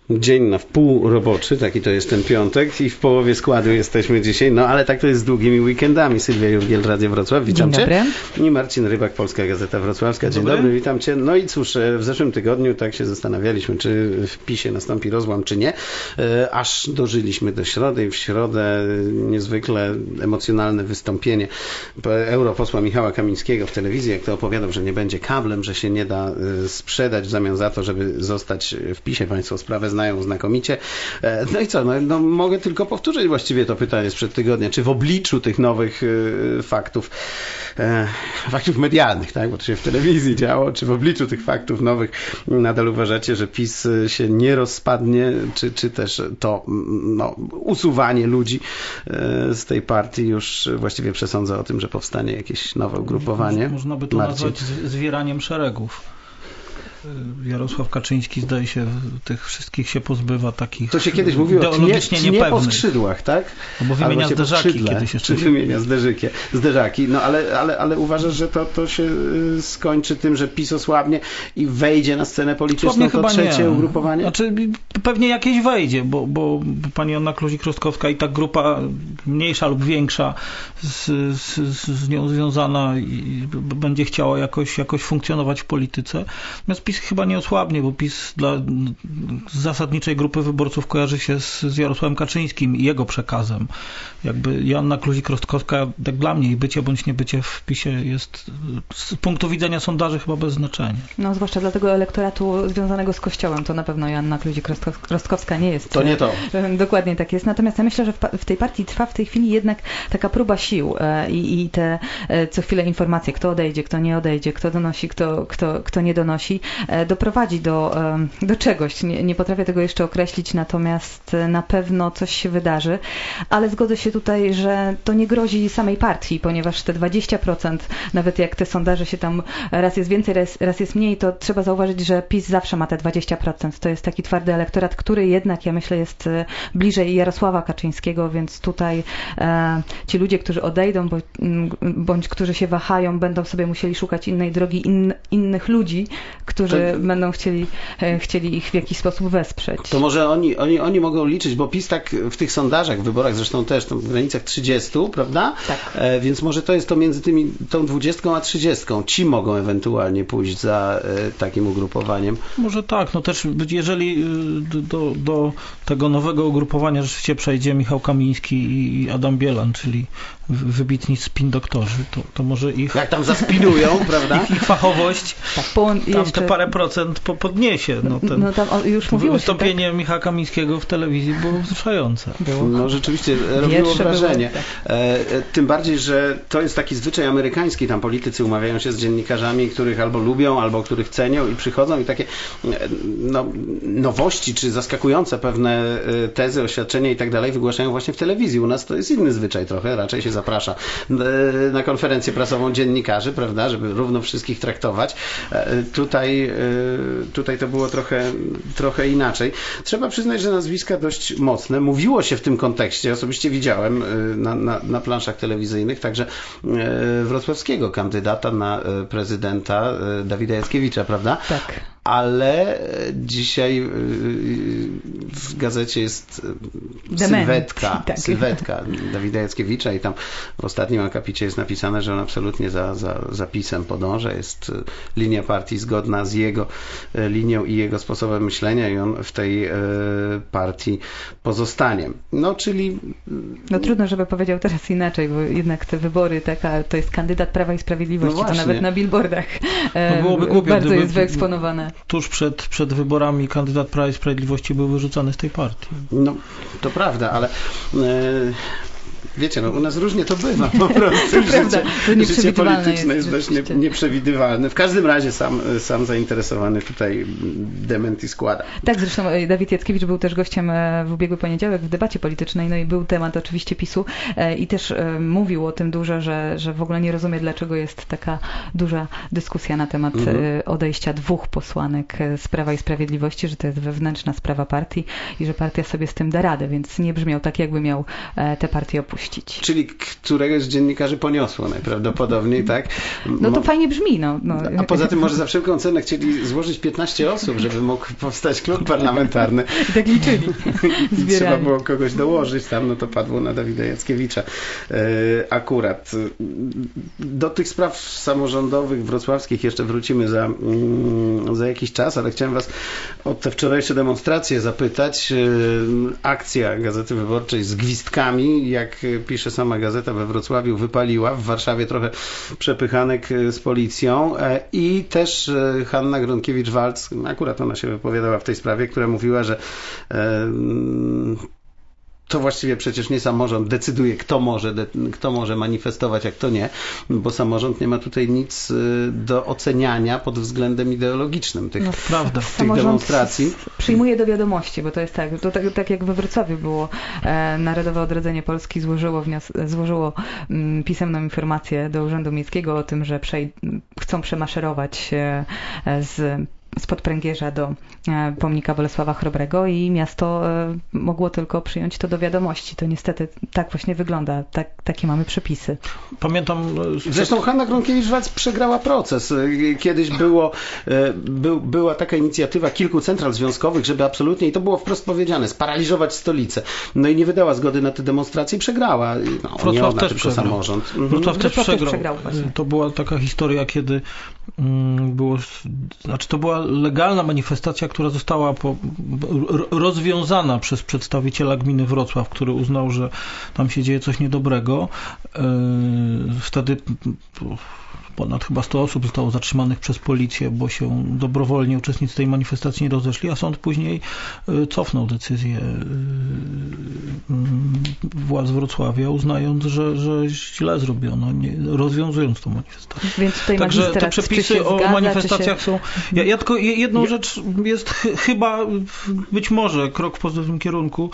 dzień na wpół roboczy, taki to jest ten piątek i w połowie składu jesteśmy dzisiaj, no ale tak to jest z długimi weekendami. Sylwia Jurgiel, Radio Wrocław, witam Cię. I Marcin Rybak, Polska Gazeta Wrocławska. Dzień dobry, witam Cię. No i cóż, w zeszłym tygodniu tak się zastanawialiśmy, czy w PiS-ie nastąpi rozłam, czy nie. Aż dożyliśmy do środy i w środę niezwykle emocjonalne wystąpienie europosła Michała Kamińskiego w telewizji, jak to opowiadał, że nie będzie kablem, że się nie da sprzedać w zamian za to, żeby zostać w PiS-ie. Państwo sprawę znają znakomicie. No i co? No, mogę tylko powtórzyć właściwie to pytanie sprzed tygodnia. Czy w obliczu tych nowych faktów medialnych, tak? Bo to się w telewizji działo, czy w obliczu tych faktów nowych nadal uważacie, że PiS się nie rozpadnie, czy też to usuwanie ludzi z tej partii już właściwie przesądza o tym, że powstanie jakieś nowe ugrupowanie? Można by to nazwać zwieraniem szeregów. Jarosław Kaczyński, zdaje się, tych wszystkich się pozbywa takich to się kiedyś mówiło ideologicznie nie po skrzydłach, tak? No bo wymienia zderzaki kiedyś jeszcze. Czy wymienia zderzaki. No ale uważasz, że to się skończy tym, że PiS osłabnie i wejdzie na scenę polityczną to trzecie ugrupowanie? Znaczy, pewnie jakieś wejdzie, bo pani Anna Kluzik-Rostkowska i ta grupa mniejsza lub większa z nią związana i będzie chciała jakoś funkcjonować w polityce. Natomiast PiS chyba nie osłabnie, bo PiS dla zasadniczej grupy wyborców kojarzy się z Jarosławem Kaczyńskim i jego przekazem. Jakby Joanna Kluzik-Rostkowska, tak dla mnie, i bycie bądź niebycie w PiS-ie jest z punktu widzenia sondaży chyba bez znaczenia. No zwłaszcza dla tego elektoratu związanego z Kościołem, to na pewno Joanna Kluzik-Rostkowska nie jest. To nie to. Dokładnie tak jest. Natomiast ja myślę, że w tej partii trwa w tej chwili jednak taka próba sił i te co chwilę informacje, kto odejdzie, kto nie odejdzie, kto donosi, kto nie donosi, doprowadzi do czegoś. Nie potrafię tego jeszcze określić, natomiast na pewno coś się wydarzy, ale zgodzę się tutaj, że to nie grozi samej partii, ponieważ te 20%, nawet jak te sondaże się tam raz jest więcej, raz jest mniej, to trzeba zauważyć, że PiS zawsze ma te 20%. To jest taki twardy elektorat, który jednak, ja myślę, jest bliżej Jarosława Kaczyńskiego, więc tutaj ci ludzie, którzy odejdą, bądź którzy się wahają, będą sobie musieli szukać innej drogi, innych ludzi, którzy będą chcieli ich w jakiś sposób wesprzeć. To może oni mogą liczyć, bo PiS tak w tych sondażach, w wyborach zresztą też, to w granicach 30, prawda? Tak. Więc może to jest to między tą 20 a 30. Ci mogą ewentualnie pójść za takim ugrupowaniem. Może tak, no też jeżeli do tego nowego ugrupowania rzeczywiście przejdzie Michał Kamiński i Adam Bielan, czyli wybitni spin-doktorzy, to może ich... Jak tam zaspinują, prawda? Ich fachowość tam te parę procent podniesie. Tam już mówiło się, wystąpienie Michała Kamińskiego w telewizji było wzruszające. No rzeczywiście robiło wrażenie. Tym bardziej, że to jest taki zwyczaj amerykański. Tam politycy umawiają się z dziennikarzami, których albo lubią, albo których cenią i przychodzą i takie nowości, czy zaskakujące pewne tezy, oświadczenia i tak dalej wygłaszają właśnie w telewizji. U nas to jest inny zwyczaj trochę. Raczej się zaprasza na konferencję prasową dziennikarzy, prawda, żeby równo wszystkich traktować. Tutaj to było trochę inaczej. Trzeba przyznać, że nazwiska dość mocne. Mówiło się w tym kontekście, osobiście widziałem na planszach telewizyjnych, także wrocławskiego kandydata na prezydenta Dawida Jackiewicza, prawda? Tak. Ale dzisiaj w gazecie jest sylwetka Dawida Jackiewicza i tam w ostatnim akapicie jest napisane, że on absolutnie za PiS-em podąża. Jest linia partii zgodna z jego linią i jego sposobem myślenia i on w tej partii pozostanie. Czyli... No trudno, żeby powiedział teraz inaczej, bo jednak te wybory, to jest kandydat Prawa i Sprawiedliwości, to nawet na billboardach byłoby głupie, bardzo jest wyeksponowane. Tuż przed wyborami kandydat Prawa i Sprawiedliwości był wyrzucony z tej partii. No, to prawda, ale wiecie, u nas różnie to bywa po prostu. Życie polityczne jest dość nieprzewidywalne. W każdym razie sam zainteresowany tutaj dementi składa. Tak, zresztą Dawid Jackiewicz był też gościem w ubiegły poniedziałek w debacie politycznej, no i był temat oczywiście PiS-u i też mówił o tym dużo, że w ogóle nie rozumie, dlaczego jest taka duża dyskusja na temat odejścia 2 posłanek z Prawa i Sprawiedliwości, że to jest wewnętrzna sprawa partii i że partia sobie z tym da radę, więc nie brzmiał tak, jakby miał tę partię opuścić. odpuścić. Czyli któregoś z dziennikarzy poniosło najprawdopodobniej, tak? No to fajnie brzmi. No. A poza tym może za wszelką cenę chcieli złożyć 15 osób, żeby mógł powstać klub parlamentarny. I tak liczyli. Trzeba było kogoś dołożyć tam, no to padło na Dawida Jackiewicza. Akurat. Do tych spraw samorządowych, wrocławskich jeszcze wrócimy za jakiś czas, ale chciałem was o te wczorajsze demonstracje zapytać. Akcja Gazety Wyborczej z gwizdkami, jak pisze sama gazeta, we Wrocławiu wypaliła, w Warszawie trochę przepychanek z policją i też Hanna Gronkiewicz-Waltz, akurat ona się wypowiadała w tej sprawie, która mówiła, że to właściwie przecież nie samorząd decyduje, kto może manifestować, a kto nie, bo samorząd nie ma tutaj nic do oceniania pod względem ideologicznym tych demonstracji. Przyjmuje do wiadomości, bo to jest tak jak we Wrocławiu było. Narodowe Odrodzenie Polski złożyło pisemną informację do Urzędu Miejskiego o tym, że chcą przemaszerować spod pręgierza do pomnika Bolesława Chrobrego i miasto mogło tylko przyjąć to do wiadomości. To niestety tak właśnie wygląda. Takie mamy przepisy. Pamiętam... Zresztą Hanna Gronkiewicz-Waltz przegrała proces. Kiedyś była taka inicjatywa kilku central związkowych, żeby absolutnie, i to było wprost powiedziane, sparaliżować stolicę. No i nie wydała zgody na te demonstracje i przegrała. Wrocław też przegrał. Samorząd. Wrocław też przegrał. To była taka historia, kiedy to była legalna manifestacja, która została rozwiązana przez przedstawiciela gminy Wrocław, który uznał, że tam się dzieje coś niedobrego. Wtedy ponad chyba 100 osób zostało zatrzymanych przez policję, bo się dobrowolnie uczestnicy tej manifestacji nie rozeszli, a sąd później cofnął decyzję władz Wrocławia, uznając, że źle zrobiono, rozwiązując tą manifestację. Więc tutaj także te przepisy o manifestacjach są... Ja tylko jedną rzecz jest chyba być może krok w pozytywnym kierunku.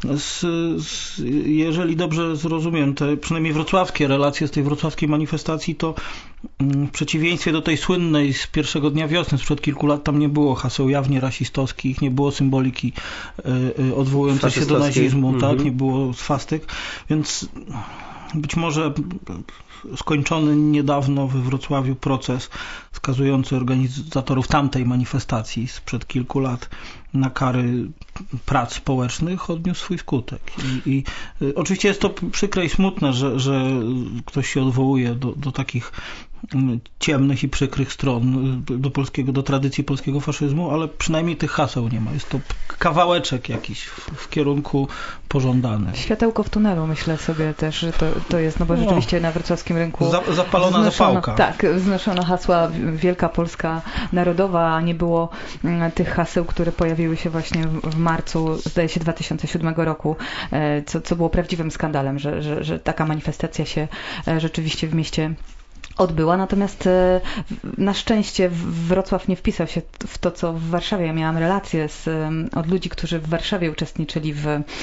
Jeżeli dobrze zrozumiem te przynajmniej wrocławskie relacje z tej wrocławskiej manifestacji, to w przeciwieństwie do tej słynnej z pierwszego dnia wiosny sprzed kilku lat, tam nie było haseł jawnie rasistowskich, nie było symboliki odwołującej się do nazizmu, tak? Nie było swastyk, więc być może skończony niedawno we Wrocławiu proces skazujący organizatorów tamtej manifestacji sprzed kilku lat na kary prac społecznych odniósł swój skutek. I oczywiście jest to przykre i smutne, że ktoś się odwołuje do takich ciemnych i przykrych stron do tradycji polskiego faszyzmu, ale przynajmniej tych haseł nie ma. Jest to kawałeczek jakiś w kierunku pożądanym. Światełko w tunelu, myślę sobie też, że to jest, no bo rzeczywiście na wrocławskim rynku zapalona zapałka. Tak, wznoszono hasła Wielka Polska Narodowa, a nie było tych haseł, które pojawiły się właśnie w marcu, zdaje się, 2007 roku, co było prawdziwym skandalem, że taka manifestacja się rzeczywiście w mieście odbyła, natomiast na szczęście Wrocław nie wpisał się w to, co w Warszawie. Ja miałam relacje od ludzi, którzy w Warszawie uczestniczyli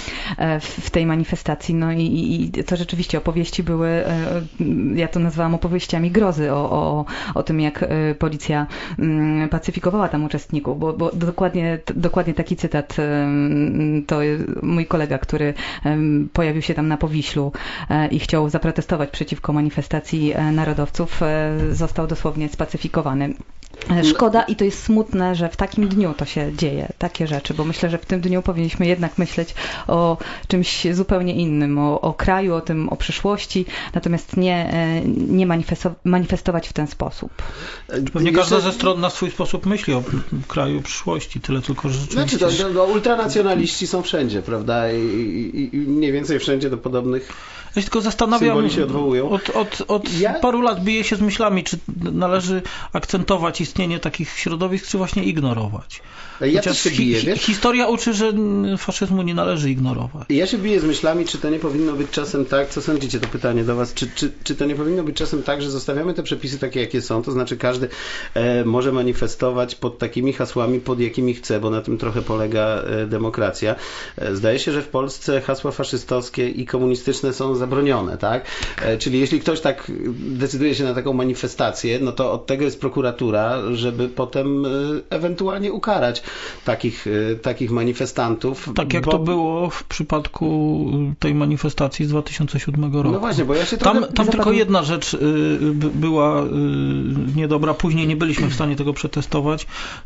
w tej manifestacji, no i to rzeczywiście opowieści były, ja to nazwałam opowieściami grozy o tym, jak policja pacyfikowała tam uczestników, bo dokładnie taki cytat to mój kolega, który pojawił się tam na Powiślu i chciał zaprotestować przeciwko manifestacji narodowców, został dosłownie spacyfikowany. Szkoda i to jest smutne, że w takim dniu to się dzieje, takie rzeczy, bo myślę, że w tym dniu powinniśmy jednak myśleć o czymś zupełnie innym, o kraju, o przyszłości, natomiast nie manifestować w ten sposób. Pewnie każda ze stron na swój sposób myśli o kraju, przyszłości, tyle tylko, że rzeczywiście... ultranacjonaliści są wszędzie, prawda? I mniej więcej wszędzie do podobnych... Ja się tylko zastanawiam, się odwołują. Od paru lat biję się z myślami, czy należy akcentować istnienie takich środowisk, czy właśnie ignorować. Ja też się biję, wiesz? Historia uczy, że faszyzmu nie należy ignorować. Ja się biję z myślami, czy to nie powinno być czasem tak, co sądzicie, to pytanie do was, czy to nie powinno być czasem tak, że zostawiamy te przepisy takie, jakie są, to znaczy każdy może manifestować pod takimi hasłami, pod jakimi chce, bo na tym trochę polega demokracja. Zdaje się, że w Polsce hasła faszystowskie i komunistyczne są zabronione, tak? Czyli jeśli ktoś tak decyduje się na taką manifestację, no to od tego jest prokuratura, żeby potem ewentualnie ukarać takich manifestantów. Tak jak to było w przypadku tej manifestacji z 2007 roku. No właśnie, bo ja się tam tylko jedna rzecz była niedobra, później nie byliśmy w stanie tego przetestować.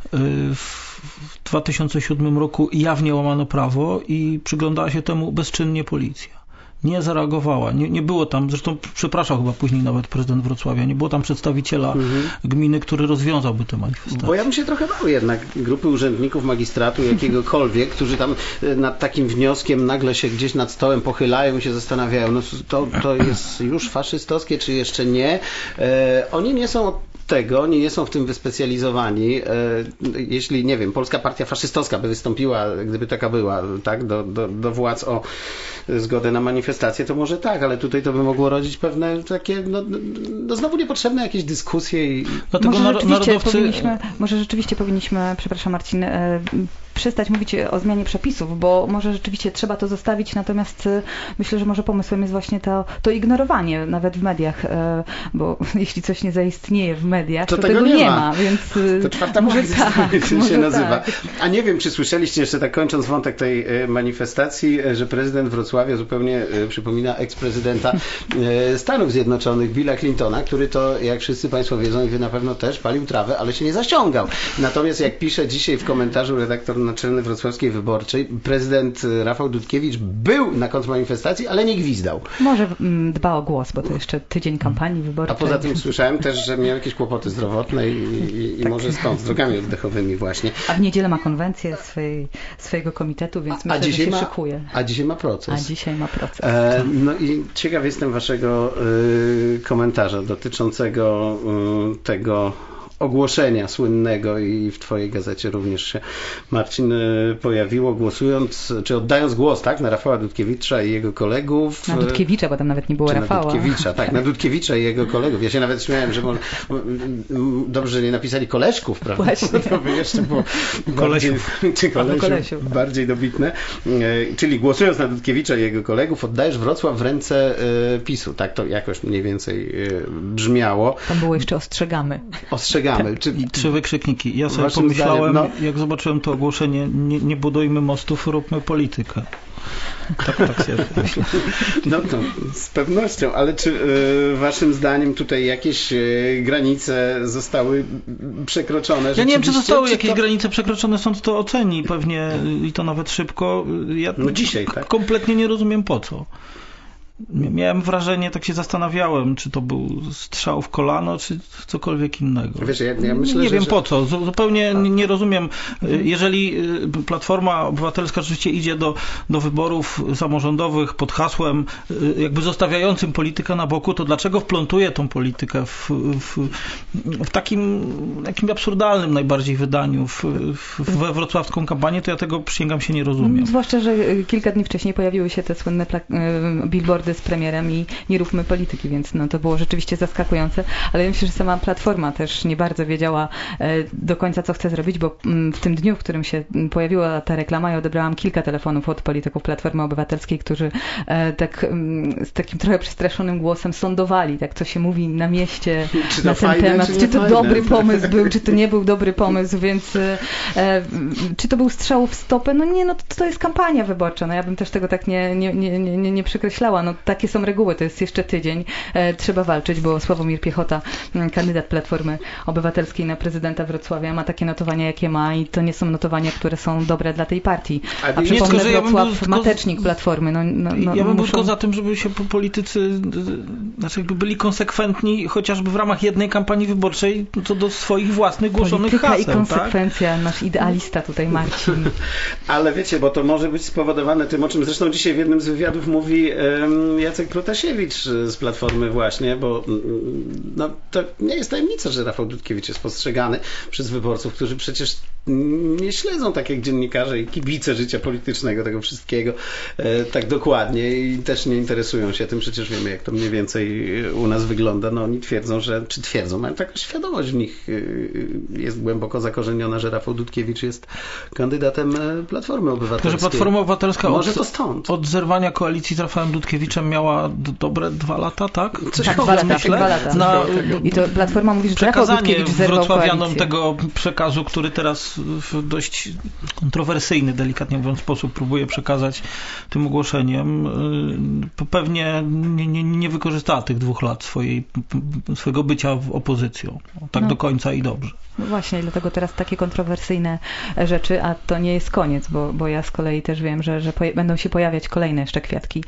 W 2007 roku jawnie łamano prawo i przyglądała się temu bezczynnie policja. Nie zareagowała, nie było tam, zresztą przepraszał chyba później nawet prezydent Wrocławia, nie było tam przedstawiciela gminy, który rozwiązałby tę manifestację. Bo ja bym się trochę bał jednak grupy urzędników magistratu jakiegokolwiek, którzy tam nad takim wnioskiem nagle się gdzieś nad stołem pochylają i się zastanawiają, no to jest już faszystowskie, czy jeszcze nie. Oni nie są tego, nie są w tym wyspecjalizowani. Jeśli, nie wiem, Polska Partia Faszystowska by wystąpiła, gdyby taka była, tak, do władz o zgodę na manifestację, to może tak, ale tutaj to by mogło rodzić pewne takie, no znowu niepotrzebne jakieś dyskusje. Dlatego może rzeczywiście powinniśmy, przepraszam Marcin, przestać mówić o zmianie przepisów, bo może rzeczywiście trzeba to zostawić, natomiast myślę, że może pomysłem jest właśnie to ignorowanie, nawet w mediach, bo jeśli coś nie zaistnieje w mediach, to tego nie ma, więc to czwarta może się nazywa. Tak. A nie wiem, czy słyszeliście jeszcze tak kończąc wątek tej manifestacji, że prezydent Wrocławia zupełnie przypomina eksprezydenta Stanów Zjednoczonych, Billa Clintona, który to, jak wszyscy Państwo wiedzą i wy na pewno też, palił trawę, ale się nie zaściągał. Natomiast jak pisze dzisiaj w komentarzu redaktor naczelny Wrocławskiej Wyborczej, prezydent Rafał Dudkiewicz był na kontrmanifestacji, ale nie gwizdał. Może dba o głos, bo to jeszcze tydzień kampanii wyborczej. A poza tym słyszałem też, że miał jakieś kłopoty zdrowotne i tak. Może stąd, z drogami oddechowymi właśnie. A w niedzielę ma konwencję swojego komitetu, więc myślę, że się szykuje. A dzisiaj ma proces. No i ciekaw jestem waszego komentarza dotyczącego tego ogłoszenia słynnego i w twojej gazecie również się, Marcin, pojawiło, głosując, czy oddając głos, tak, na Rafała Dudkiewicza i jego kolegów. Na Dudkiewicza, bo tam nawet nie było Rafała. Na Dudkiewicza, tak, na Dudkiewicza i jego kolegów. Ja się nawet śmiałem, że może, dobrze, że nie napisali koleżków, prawda? Właśnie. To by jeszcze było bardziej dobitne. Czyli głosując na Dudkiewicza i jego kolegów, oddajesz Wrocław w ręce PiS-u. Tak to jakoś mniej więcej brzmiało. Tam było jeszcze ostrzegamy. I 3 wykrzykniki. Ja sobie pomyślałem, jak zobaczyłem to ogłoszenie, nie budujmy mostów, róbmy politykę. Tak sobie myślę. No to z pewnością, ale czy waszym zdaniem tutaj jakieś granice zostały przekroczone? Ja nie wiem, czy zostały jakieś granice przekroczone, sąd to oceni pewnie i to nawet szybko. Ja dzisiaj, tak? Kompletnie nie rozumiem po co. Miałem wrażenie, tak się zastanawiałem, czy to był strzał w kolano, czy cokolwiek innego. Wiesz, ja myślę, nie wiem po co. Zupełnie nie rozumiem. Jeżeli Platforma Obywatelska rzeczywiście idzie do wyborów samorządowych pod hasłem jakby zostawiającym politykę na boku, to dlaczego wplątuje tą politykę w takim absurdalnym najbardziej wydaniu we wrocławską kampanię, to ja tego, przysięgam, się nie rozumiem. Zwłaszcza, że kilka dni wcześniej pojawiły się te słynne billboardy z premierem i nie róbmy polityki, więc to było rzeczywiście zaskakujące, ale ja myślę, że sama Platforma też nie bardzo wiedziała do końca, co chce zrobić, bo w tym dniu, w którym się pojawiła ta reklama, ja odebrałam kilka telefonów od polityków Platformy Obywatelskiej, którzy z takim trochę przestraszonym głosem sądowali, tak co się mówi na mieście na ten temat, czy to dobry pomysł był, czy to nie był dobry pomysł, więc czy to był strzał w stopę? No nie, to jest kampania wyborcza, ja bym też tego tak nie przekreślała. Takie są reguły, to jest jeszcze tydzień. Trzeba walczyć, bo Sławomir Piechota, kandydat Platformy Obywatelskiej na prezydenta Wrocławia, ma takie notowania, jakie ma i to nie są notowania, które są dobre dla tej partii. A przypomnę, Wrocław, matecznik Platformy. Ja bym był tylko za tym, żeby się politycy jakby byli konsekwentni, chociażby w ramach jednej kampanii wyborczej, co do swoich własnych głoszonych Polityka haseł. I konsekwencja, tak? Nasz idealista tutaj, Marcin. Ale wiecie, bo to może być spowodowane tym, o czym zresztą dzisiaj w jednym z wywiadów mówi Jacek Protasiewicz z Platformy właśnie, bo to nie jest tajemnica, że Rafał Dudkiewicz jest postrzegany przez wyborców, którzy przecież nie śledzą tak jak dziennikarze i kibice życia politycznego, tego wszystkiego tak dokładnie i też nie interesują się tym, przecież wiemy, jak to mniej więcej u nas wygląda. Oni twierdzą, mają taką świadomość w nich jest głęboko zakorzeniona, że Rafał Dudkiewicz jest kandydatem Platformy Obywatelskiej. Że Platforma Obywatelska może to stąd. Od zerwania koalicji z Rafałem Dudkiewiczem Witkowiczem miała dobre 2 lata, tak? Tak, 2 lata. I to Platforma mówi, że Rafał Dudkiewicz zerwał wrocławianom tego przekazu, który teraz w dość kontrowersyjny, delikatnie mówiąc, sposób próbuje przekazać tym ogłoszeniem, pewnie nie wykorzystała tych 2 lat swojego bycia w opozycją. Tak do końca i dobrze. No właśnie, dlatego teraz takie kontrowersyjne rzeczy, a to nie jest koniec, bo ja z kolei też wiem, że będą się pojawiać kolejne jeszcze kwiatki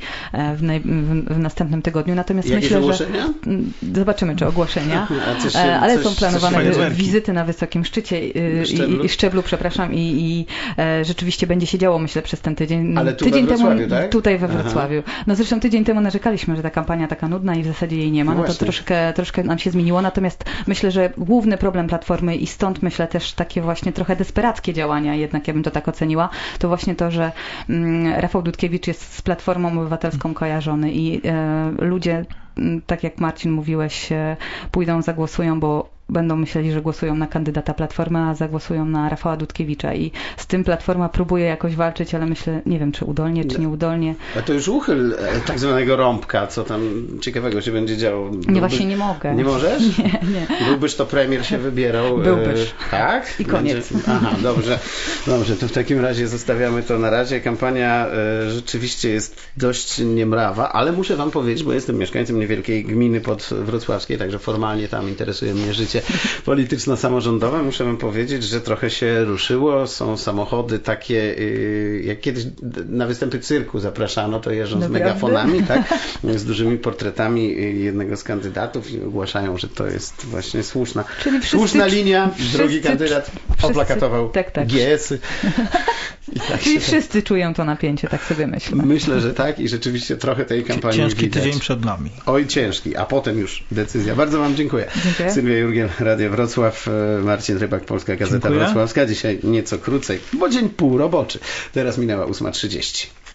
w następnym tygodniu. Natomiast jakieś myślę, ogłoszenia? że zobaczymy, czy ogłoszenia, ale są planowane wizyty na wysokim szczycie i szczeblu, przepraszam, i rzeczywiście będzie się działo, myślę, przez ten tydzień. Ale tydzień temu, tak? Tutaj we Wrocławiu. No zresztą tydzień temu narzekaliśmy, że ta kampania taka nudna i w zasadzie jej nie ma. No to troszkę nam się zmieniło, natomiast myślę, że główny problem Platformy i stąd myślę też takie właśnie trochę desperackie działania, jednak ja bym to tak oceniła, to właśnie to, że Rafał Dudkiewicz jest z Platformą Obywatelską kojarzony i ludzie, tak jak Marcin mówiłeś, pójdą, zagłosują, bo będą myśleli, że głosują na kandydata Platformy, a zagłosują na Rafała Dudkiewicza i z tym Platforma próbuje jakoś walczyć, ale myślę, nie wiem, czy udolnie, czy nieudolnie. A to już uchyl tak zwanego rąbka, co tam ciekawego się będzie działo. Nie, właśnie nie mogę. Nie możesz? Nie. Byłbyś, to premier się wybierał. Byłbyś. Tak? I koniec. Aha, dobrze, to w takim razie zostawiamy to na razie. Kampania rzeczywiście jest dość niemrawa, ale muszę wam powiedzieć, bo jestem mieszkańcem niewielkiej gminy podwrocławskiej, także formalnie tam interesuje mnie życie polityczno-samorządowe. Muszę wam powiedzieć, że trochę się ruszyło. Są samochody takie, jak kiedyś na występy cyrku zapraszano, to jeżdżą z megafonami, tak? Z dużymi portretami jednego z kandydatów i ogłaszają, że to jest właśnie słuszna linia. Drugi kandydat oplakatował GS-y. Czyli wszyscy czują to napięcie, tak sobie myślę. Myślę, że tak i rzeczywiście trochę tej kampanii ciężki widać. Tydzień przed nami. Oj, ciężki, a potem już decyzja. Bardzo wam dziękuję. Sylwia Jurgiel, Radio Wrocław, Marcin Rybak, Polska Gazeta Wrocławska. Dzisiaj nieco krócej, bo dzień pół roboczy. Teraz minęła 8:30.